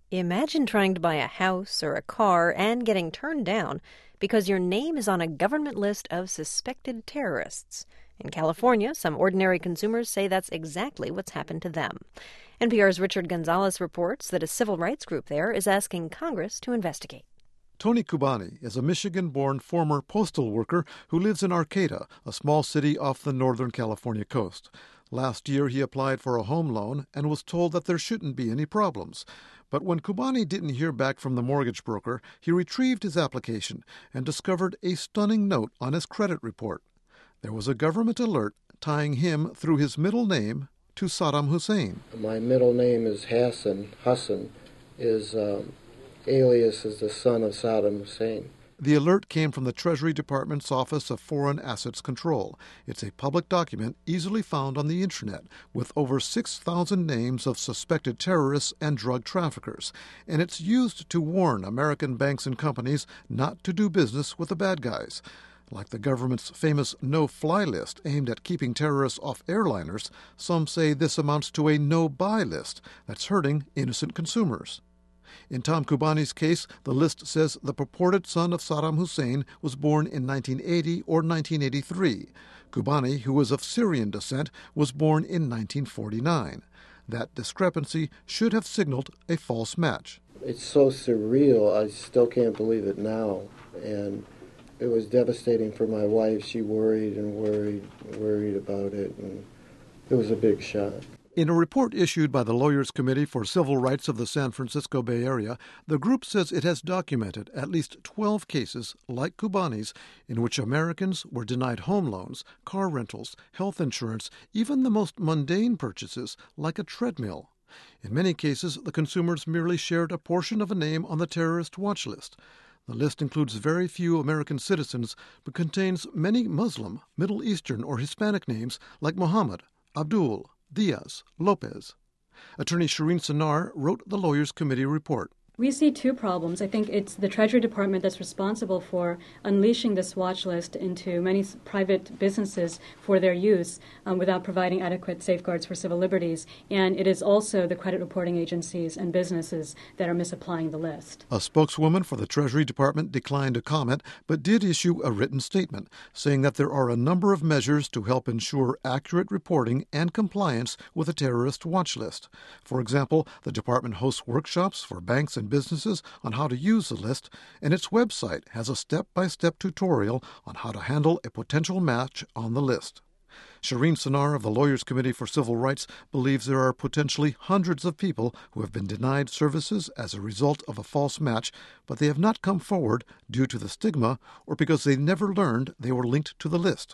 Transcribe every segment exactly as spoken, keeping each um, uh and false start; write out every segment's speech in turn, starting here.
Imagine trying to buy a house or a car and getting turned down because your name is on a government list of suspected terrorists. In California, some ordinary consumers say that's exactly what's happened to them. N P R's Richard Gonzalez reports that a civil rights group there is asking Congress to investigate. Tony Kubani is a Michigan-born former postal worker who lives in Arcata, a small city off the northern California coast. Last year, he applied for a home loan and was told that there shouldn't be any problems. But when Kubani didn't hear back from the mortgage broker, he retrieved his application and discovered a stunning note on his credit report. There was a government alert tying him through his middle name to Saddam Hussein. My middle name is Hassan. Hassan is um, alias is the son of Saddam Hussein. The alert came from the Treasury Department's Office of Foreign Assets Control. It's a public document easily found on the Internet with over six thousand names of suspected terrorists and drug traffickers, and it's used to warn American banks and companies not to do business with the bad guys. Like the government's famous no-fly list aimed at keeping terrorists off airliners, some say this amounts to a no-buy list that's hurting innocent consumers. In Tom Kubani's case, the list says the purported son of Saddam Hussein was born in nineteen eighty or nineteen eighty-three. Kubani, who was of Syrian descent, was born in nineteen forty-nine. That discrepancy should have signaled a false match. It's so surreal, I still can't believe it now. And it was devastating for my wife. She worried and worried, worried about it, and it was a big shock. In a report issued by the Lawyers Committee for Civil Rights of the San Francisco Bay Area, the group says it has documented at least twelve cases like Kubani's in which Americans were denied home loans, car rentals, health insurance, even the most mundane purchases like a treadmill. In many cases, the consumers merely shared a portion of a name on the terrorist watch list. The list includes very few American citizens, but contains many Muslim, Middle Eastern, or Hispanic names like Muhammad, Abdul, Diaz, Lopez. Attorney Shireen Sanar wrote the Lawyers Committee report. We see two problems. I think it's the Treasury Department that's responsible for unleashing this watch list into many private businesses for their use um, without providing adequate safeguards for civil liberties. And it is also the credit reporting agencies and businesses that are misapplying the list. A spokeswoman for the Treasury Department declined to comment, but did issue a written statement saying that there are a number of measures to help ensure accurate reporting and compliance with a terrorist watch list. For example, the department hosts workshops for banks and businesses on how to use the list, and its website has a step-by-step tutorial on how to handle a potential match on the list. Shireen Sanar of the Lawyers Committee for Civil Rights believes there are potentially hundreds of people who have been denied services as a result of a false match, but they have not come forward due to the stigma or because they never learned they were linked to the list.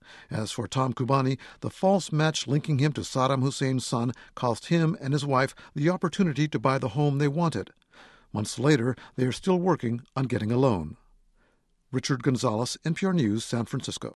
As for Tom Kubani, the false match linking him to Saddam Hussein's son cost him and his wife the opportunity to buy the home they wanted. Months later, they are still working on getting a loan. Richard Gonzalez, N P R News, San Francisco.